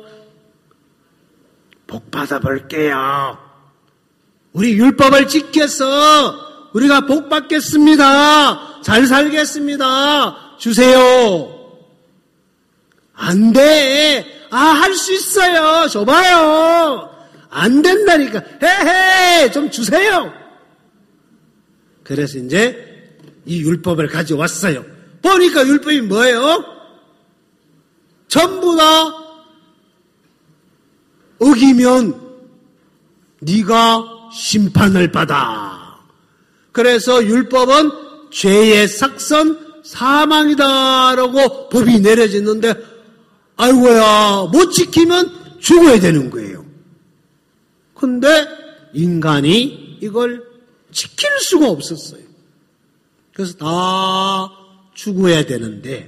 복 받아볼게요. 우리 율법을 지켜서 우리가 복 받겠습니다. 잘 살겠습니다. 주세요. 안 돼. 할 수 있어요. 줘봐요. 안 된다니까. 헤헤, 좀 주세요. 그래서 이제 이 율법을 가져왔어요. 보니까 율법이 뭐예요? 전부 다 어기면 네가 심판을 받아. 그래서 율법은 죄의 삭선 사망이다라고 법이 내려졌는데 아이고야, 못 지키면 죽어야 되는 거예요. 근데 인간이 이걸 지킬 수가 없었어요. 그래서 다 죽어야 되는데,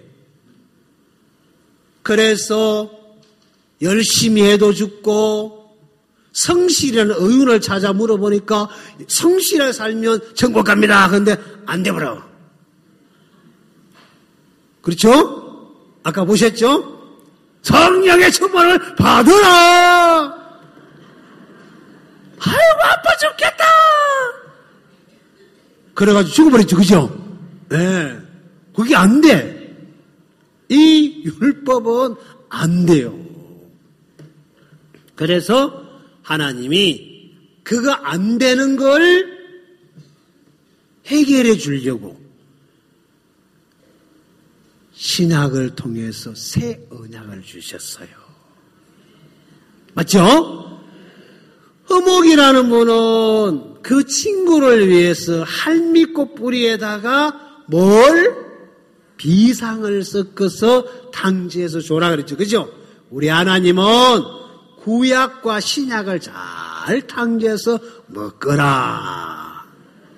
그래서 열심히 해도 죽고, 성실한 의윤을 찾아 물어보니까 성실하게 살면 천국 갑니다. 그런데 안 돼버려. 그렇죠? 아까 보셨죠? 성령의 충만을 받으라. 아이고 아파 죽겠다. 그래가지고 죽어버렸죠. 그죠? 네. 그게 안 돼. 이 율법은 안 돼요. 그래서 하나님이 그거 안 되는 걸 해결해 주려고 신약을 통해서 새 언약을 주셨어요. 맞죠? 허목이라는 분은 그 친구를 위해서 할미꽃 뿌리에다가 뭘? 비상을 섞어서 탕지해서 줘라 그랬죠. 그죠? 우리 하나님은 구약과 신약을 잘 탕지해서 먹거라.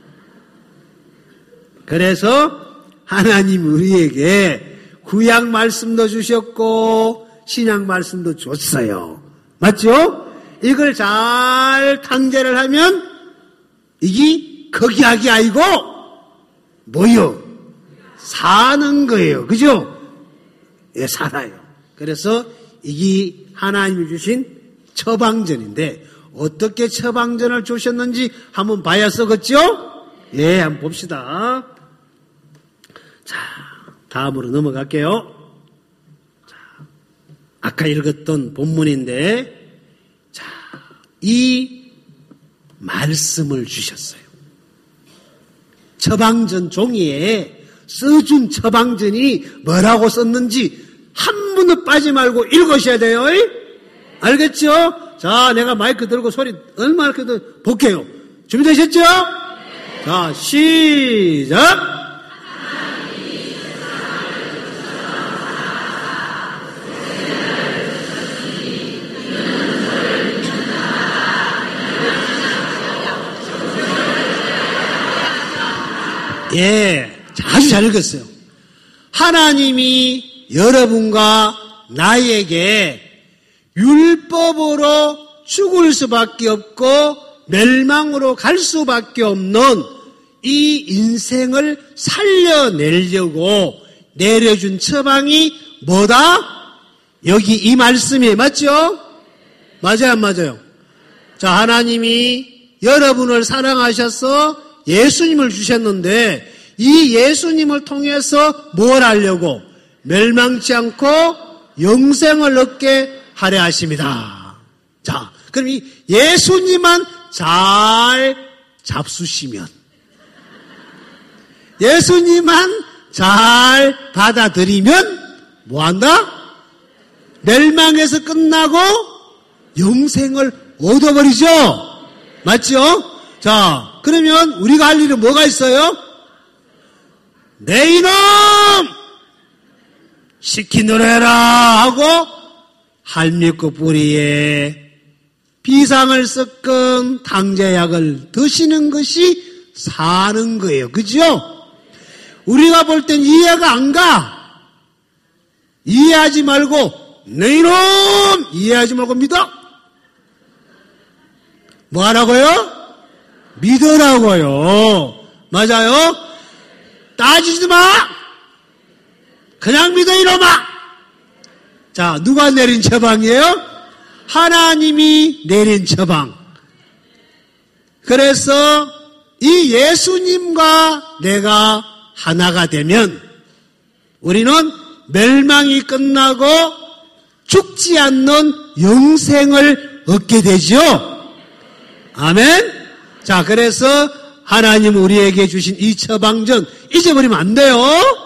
그래서 하나님 우리에게 구약 말씀도 주셨고 신약 말씀도 줬어요. 맞죠? 이걸 잘 탕제를 하면 이게 거기하기 아니고 뭐요? 사는 거예요. 그죠? 예, 살아요. 그래서 이게 하나님이 주신 처방전인데 어떻게 처방전을 주셨는지 한번 봐야 쓰겠죠? 예, 한번 봅시다. 자, 다음으로 넘어갈게요. 자, 아까 읽었던 본문인데, 자, 이 말씀을 주셨어요. 처방전 종이에 써준 처방전이 뭐라고 썼는지 한 분도 빠지 말고 읽으셔야 돼요. 알겠죠? 자, 내가 마이크 들고 소리 얼마나 크든 볼게요. 준비되셨죠? 자, 시작! 예, 아주 잘 읽었어요. 하나님이 여러분과 나에게 율법으로 죽을 수밖에 없고 멸망으로 갈 수밖에 없는 이 인생을 살려내려고 내려준 처방이 뭐다? 여기 이 말씀이에요. 맞죠? 맞아요, 안 맞아요? 자, 하나님이 여러분을 사랑하셔서 예수님을 주셨는데 이 예수님을 통해서 뭘 하려고? 멸망치 않고 영생을 얻게 하려 하십니다. 자, 그럼 이 예수님만 잘 잡수시면, 예수님만 잘 받아들이면 뭐한다? 멸망에서 끝나고 영생을 얻어버리죠. 맞죠? 자, 그러면 우리가 할 일은 뭐가 있어요? 내 이놈 시키노래라 하고 할미꽃 뿌리에 비상을 섞은 당제약을 드시는 것이 사는 거예요. 그죠? 우리가 볼 땐 이해가 안 가. 이해하지 말고 내 이놈 이해하지 말고 믿어. 뭐 하라고요? 믿으라고요. 맞아요? 따지지 마. 그냥 믿어 이놈아. 자, 누가 내린 처방이에요? 하나님이 내린 처방. 그래서 이 예수님과 내가 하나가 되면 우리는 멸망이 끝나고 죽지 않는 영생을 얻게 되죠. 아멘. 자, 그래서 하나님 우리에게 주신 이 처방전 잊어버리면 안 돼요.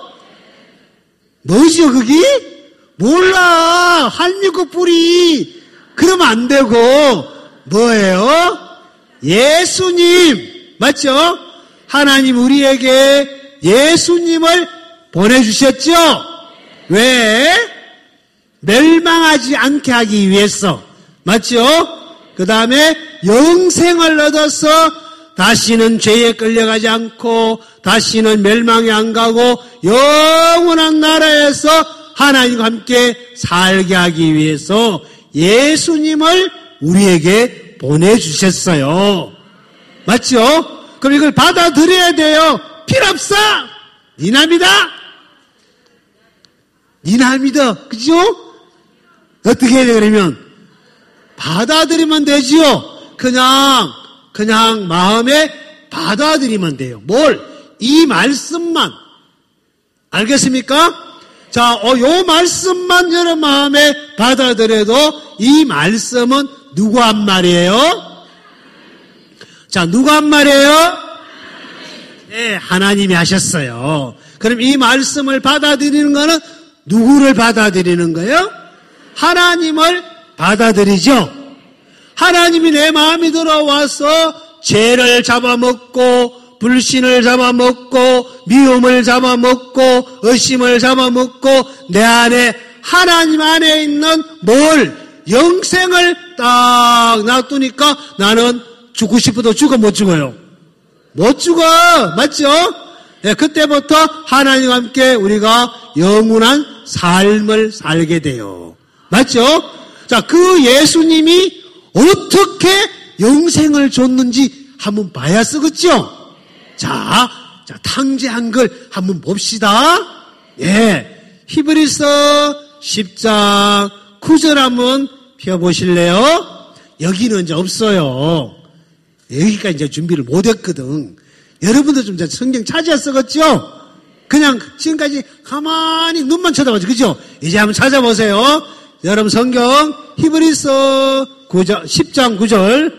뭐죠 그게? 몰라. 할미꽃 뿌리. 그러면 안 되고 뭐예요? 예수님. 맞죠? 하나님 우리에게 예수님을 보내주셨죠? 왜? 멸망하지 않게 하기 위해서. 맞죠? 그 다음에 영생을 얻어서 다시는 죄에 끌려가지 않고 다시는 멸망에 안 가고 영원한 나라에서 하나님과 함께 살게 하기 위해서 예수님을 우리에게 보내주셨어요. 맞죠? 그럼 이걸 받아들여야 돼요. 필요 없어. 니나 믿어. 니나 믿어. 그죠? 어떻게 해야 돼 그러면? 받아들이면 되지요. 그냥 마음에 받아들이면 돼요. 뭘? 이 말씀만. 알겠습니까? 자, 요 말씀만 여러분 마음에 받아들여도 이 말씀은 누구 한 말이에요? 자, 누가 한 말이에요? 네, 하나님이 하셨어요. 그럼 이 말씀을 받아들이는 거는 누구를 받아들이는 거예요? 하나님을 받아들이죠. 하나님이 내 마음에 들어와서 죄를 잡아먹고 불신을 잡아먹고 미움을 잡아먹고 의심을 잡아먹고 내 안에 하나님 안에 있는 영생을 딱 놔두니까 나는 죽고 싶어도 죽어 못 죽어요? 못 죽어. 맞죠? 네, 그때부터 하나님과 함께 우리가 영원한 삶을 살게 돼요. 맞죠? 자, 그 예수님이 어떻게 영생을 줬는지 한번 봐야 쓰겠죠? 자, 탕제한 걸 한번 봅시다. 예. 히브리서 10장 9절 한번 펴보실래요? 여기는 이제 없어요. 여기까지 이제 준비를 못 했거든. 여러분도 좀 성경 찾아 쓰겠죠? 그냥 지금까지 가만히 눈만 쳐다보죠. 그죠? 이제 한번 찾아보세요. 여러분 성경 히브리서 9장, 10장 9절.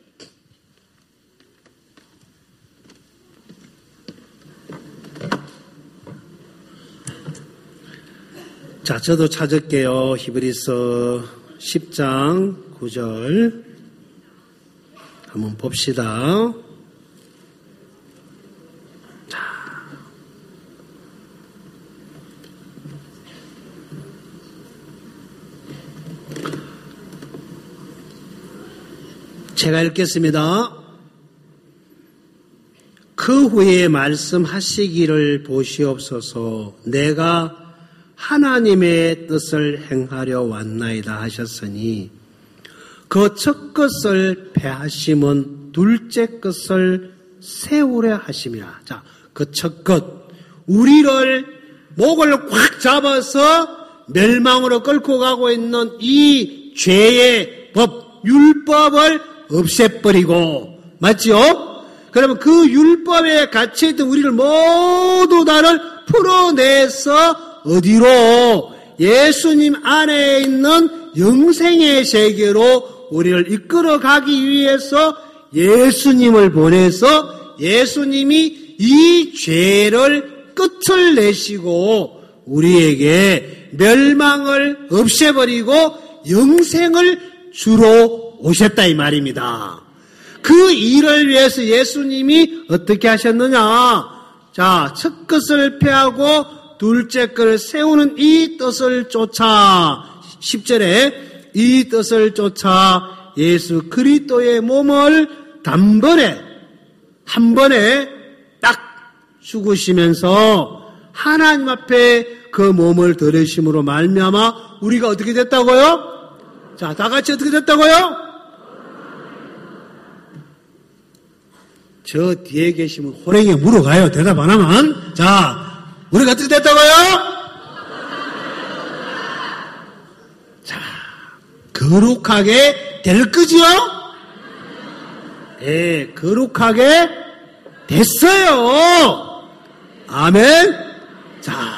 자, 저도 찾을게요. 히브리서 10장 9절. 한번 봅시다. 자. 제가 읽겠습니다. 그 후에 말씀하시기를 보시옵소서. 내가 하나님의 뜻을 행하려 왔나이다 하셨으니 그 첫 것을 패하심은 둘째 것을 세우려 하심이라. 자, 그 첫 것, 우리를 목을 꽉 잡아서 멸망으로 끌고 가고 있는 이 죄의 법, 율법을 없애버리고, 맞죠? 그러면 그 율법에 갇혀있던 우리를 모두 다를 풀어내서 어디로? 예수님 안에 있는 영생의 세계로 우리를 이끌어가기 위해서 예수님을 보내서 예수님이 이 죄를 끝을 내시고 우리에게 멸망을 없애버리고 영생을 주러 오셨다 이 말입니다. 그 일을 위해서 예수님이 어떻게 하셨느냐? 자, 첫 것을 폐하고 둘째 것을 세우는 이 뜻을 쫓아 10절에 이 뜻을 쫓아 예수 그리스도의 몸을 단번에 한 번에 딱 죽으시면서 하나님 앞에 그 몸을 들으심으로 말미암아 우리가 어떻게 됐다고요? 자, 다 같이 어떻게 됐다고요? 저 뒤에 계시면 호랭이에 물어가요. 대답 안 하면. 자, 우리가 어떻게 됐다고요? 자, 거룩하게 될 거지요? 예, 거룩하게 됐어요. 아멘. 자,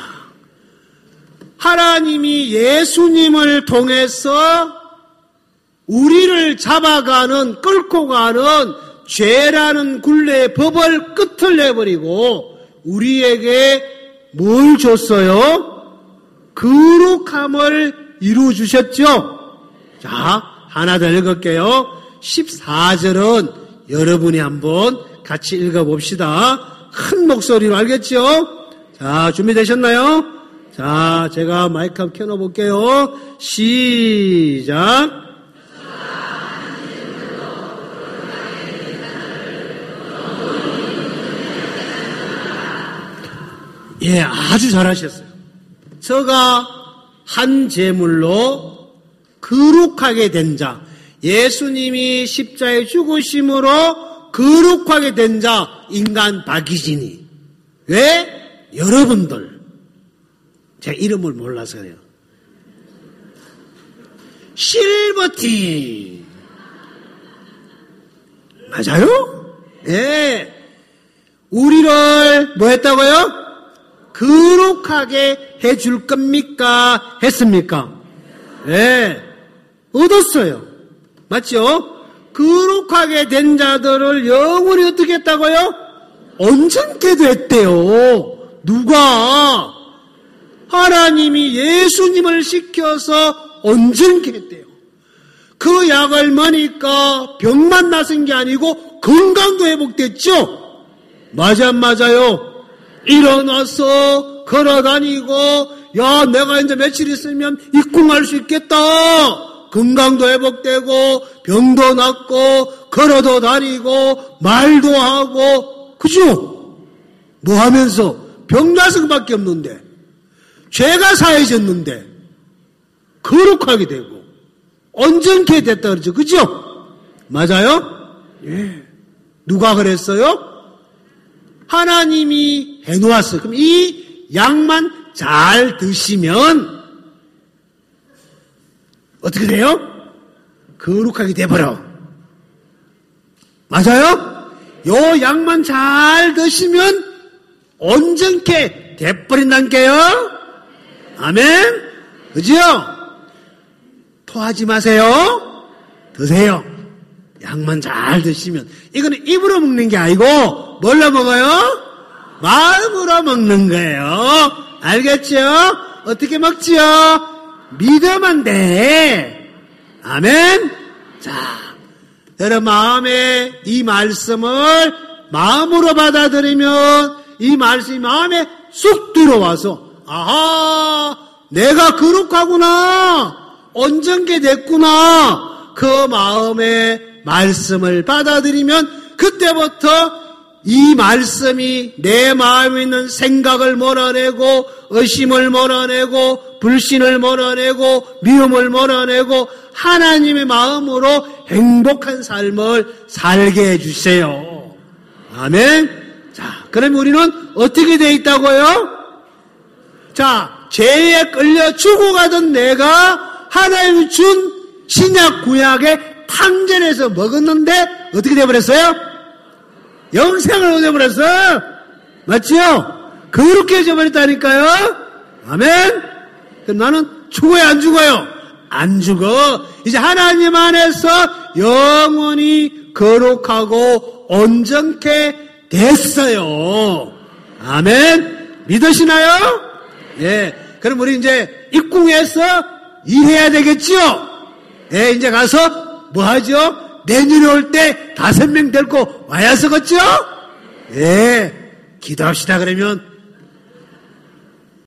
하나님이 예수님을 통해서 우리를 잡아가는, 끌고 가는 죄라는 굴레의 법을 끝을 내버리고 우리에게 뭘 줬어요? 거룩함을 이루어주셨죠? 자, 하나 더 읽을게요. 14절은 여러분이 한번 같이 읽어봅시다. 큰 목소리로 알겠죠? 자, 준비되셨나요? 자, 제가 마이크 한번 켜놓을게요. 시작. 예, 아주 잘하셨어요. 저가 한 제물로 거룩하게 된 자, 예수님이 십자가에 죽으심으로 거룩하게 된 자, 인간 박희진이. 왜? 여러분들. 제가 이름을 몰라서 그래요. 실버티. 맞아요? 예. 우리를 뭐 했다고요? 거룩하게 해줄 겁니까? 했습니까? 네. 얻었어요. 맞죠? 거룩하게 된 자들을 영원히 어떻게 했다고요? 온전케도 했대요. 누가? 하나님이 예수님을 시켜서 온전케 했대요. 그 약을 먹으니까 병만 나선 게 아니고 건강도 회복됐죠? 맞아, 맞아요? 일어나서 걸어다니고, 야, 내가 이제 며칠 있으면 입궁할 수 있겠다. 건강도 회복되고, 병도 낫고, 걸어도 다니고, 말도 하고, 그죠? 뭐 하면서? 병 나서 밖에 없는데, 죄가 사해졌는데, 거룩하게 되고, 온전케 됐다 그러죠. 그죠? 맞아요? 예. 누가 그랬어요? 하나님이 해놓았어요. 그럼 이 약만 잘 드시면 어떻게 돼요? 거룩하게 돼버려. 맞아요? 요 약만 잘 드시면 온전케 돼버린다니까요. 아멘? 그죠? 토하지 마세요. 드세요. 약만 잘 드시면. 이거는 입으로 먹는 게 아니고 뭘로 먹어요? 마음으로 먹는 거예요. 알겠죠? 어떻게 먹지요? 믿으면 돼. 아멘? 자, 여러분 마음에 이 말씀을 마음으로 받아들이면 이 말씀이 마음에 쑥 들어와서 아하, 내가 거룩하구나, 온전케 됐구나, 그 마음에 말씀을 받아들이면 그때부터 이 말씀이 내 마음에 있는 생각을 몰아내고 의심을 몰아내고 불신을 몰아내고 미움을 몰아내고 하나님의 마음으로 행복한 삶을 살게 해주세요. 아멘. 자, 그럼 우리는 어떻게 돼 있다고요? 자, 죄에 끌려 죽어가던 내가 하나님이 준 신약 구약의 탕전에서 먹었는데 어떻게 되어버렸어요? 영생을 얻어버렸어. 맞지요? 그렇게 해줘버렸다니까요. 아멘. 그럼 나는 죽어요, 안 죽어요? 안 죽어. 이제 하나님 안에서 영원히 거룩하고 온전케 됐어요. 아멘. 믿으시나요? 예. 그럼 우리 이제 입궁해서 일해야 되겠지요? 예, 이제 가서 뭐 하죠? 내년에 올 때 5명 데리고 와야 쓰겠죠? 예. 기도합시다, 그러면.